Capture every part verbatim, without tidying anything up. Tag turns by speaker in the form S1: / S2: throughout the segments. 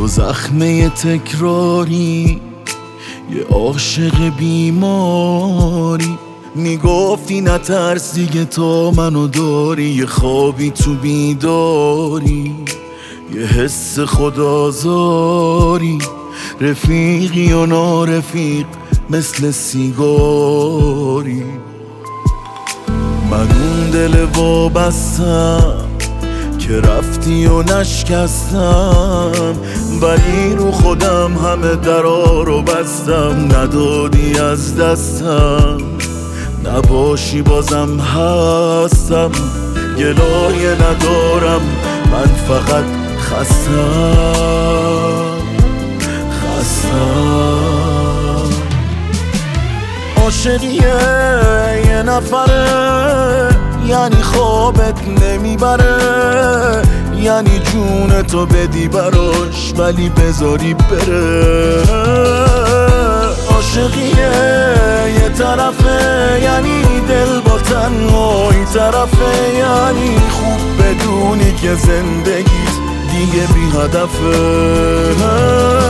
S1: تو زخمه تکراری، یه عاشق بیماری. میگفتی نترس دیگه تا منو داری، یه خوابی تو بیداری، یه حس خودآزاری. رفیقی و نارفیق مثل سیگاری. من اون دل وابستم که رفتی و نشکستم، ولی رو خودم همه درا رو بستم. ندادی از دستم، نباشی بازم هستم. گلایه ندارم، من فقط خستم خستم. عاشقیه یه نفره، یعنی خوابت نمیبره، یعنی جون تو بدی براش ولی بذاری بره. عاشقیه یه طرفه، یعنی دل با تنهایی طرفه، یعنی خوب بدونی که زندگیت دیگه بی هدفه.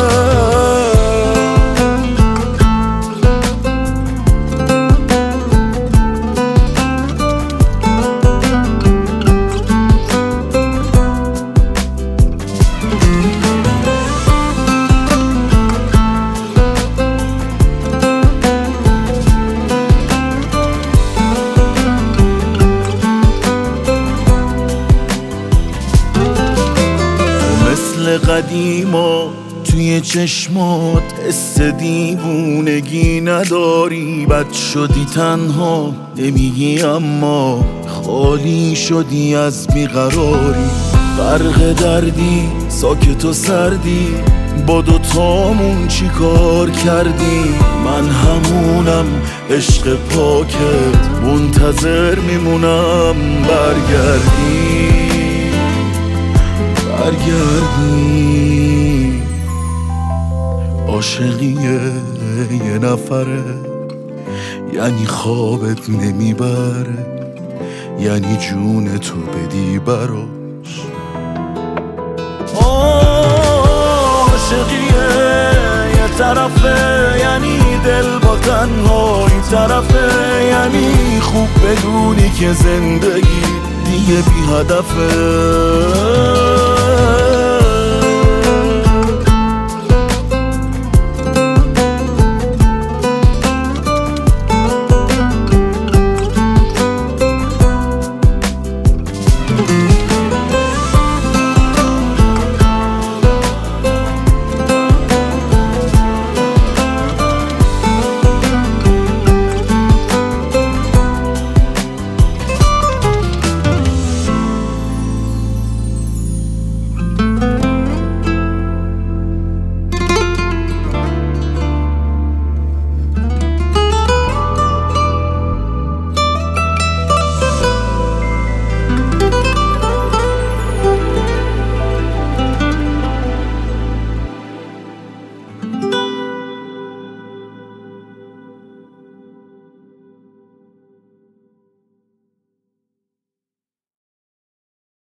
S1: مثل قدیما توی چشمات حس دیوونگی نداری. بد شدی تنها نمیگی اما خالی شدی از بیقراری. غرق دردی ساکت و سردی، با دوتامون چی کار کردی؟ من همونم عشق پاکت، منتظر میمونم برگردی برگردی. عاشقیه یه نفره، یعنی خوابت نمیبره، یعنی جون تو بدی براش. عاشقیه یه طرفه، یعنی دل با تنهایی طرفه، یعنی خوب بدونی که زندگی دیگه بی هدفه.